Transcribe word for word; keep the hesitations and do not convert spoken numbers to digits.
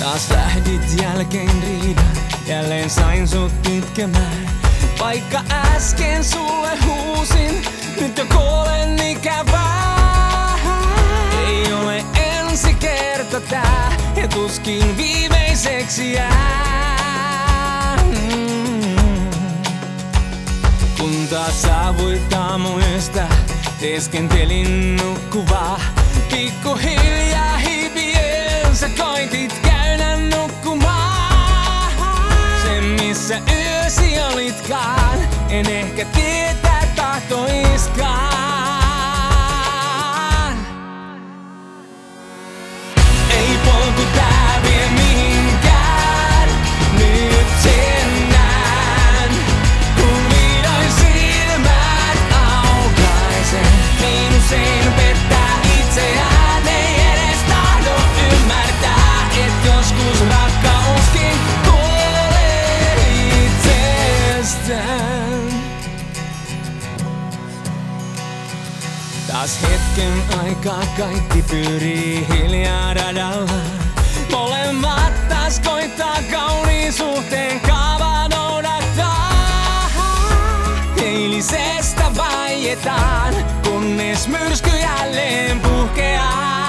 Taas lähdit jälkeen riidan, jälleen sain sut itkemään. Vaikka äsken sulle huusin, nyt jo kuulen ikävää. Ei ole ensi kerta tää, ja tuskin viimeiseksi jää. Mm. Kun taas saavuit aamuista, teeskentelin nukkuvaa. Pikkuhiljaa hipien sä koitit käydä nukkumaan. Se missä yösi olitkaan, en ehkä tietää tahtoiskaan. Ei polku tää vie mihinkään, nyt sen näen. Kun vihdoin silmät aukaisen, niin usein pettää itseään. Ei edes tahdo ymmärtää, et joskus rakkauskin kuolee itsestään. Taas hetken aikaa kaikki pyörii hiljaa radalla. Molemmat taas koittaa kauniisuuteen kaavaa noudattaa. Eilisestä vaietaan, kunnes myrsky jälleen puhkeaa.